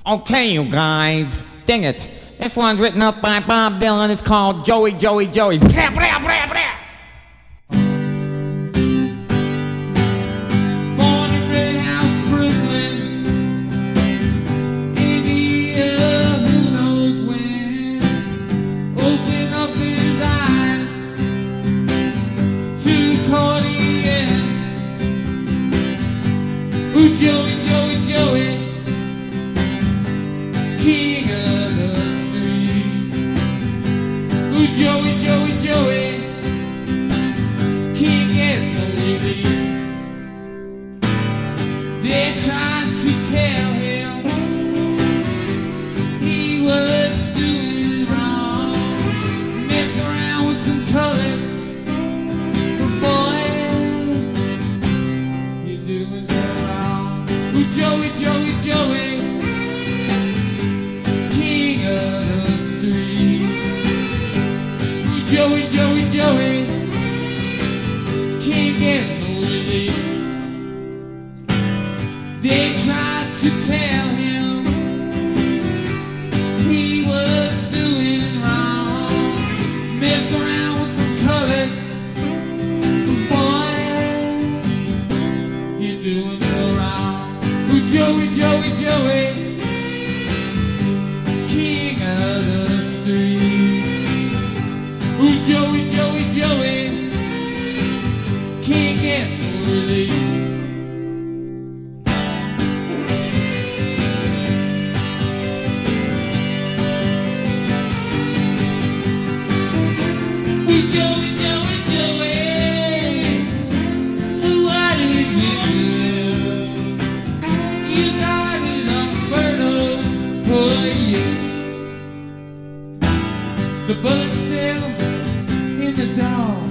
Okay, you guys, ding it. This one's written up by Bob Dylan. It's called Joey, Joey, Joey. Blah, blah, blah, blah. Born in Red House, Brooklyn, India, who knows when. Open up his eyes to the accordion. Ooh, Joey, Joey, Joey, king of the street. Ooh, Joey, Joey, Joey, can't get no relief. They tried to tell him he was doing wrong. Mess around with some colors, but boy, you're doing so wrong. Ooh, Joey, Joey, Joey, king of the street. Ooh, Joey, Joey, Joey, can't get no relief. They tried to tell him he was doing wrong. Mess around with some colors, boy, you're doing so wrong. Ooh, Joey, Joey, Joey, king of the street. Ooh, Joey, Joey, Joey, can't get no relief. Ooh, Joey, Joey, Joey, what did you do? You got it unfertile for you. The bullet's still in the dark.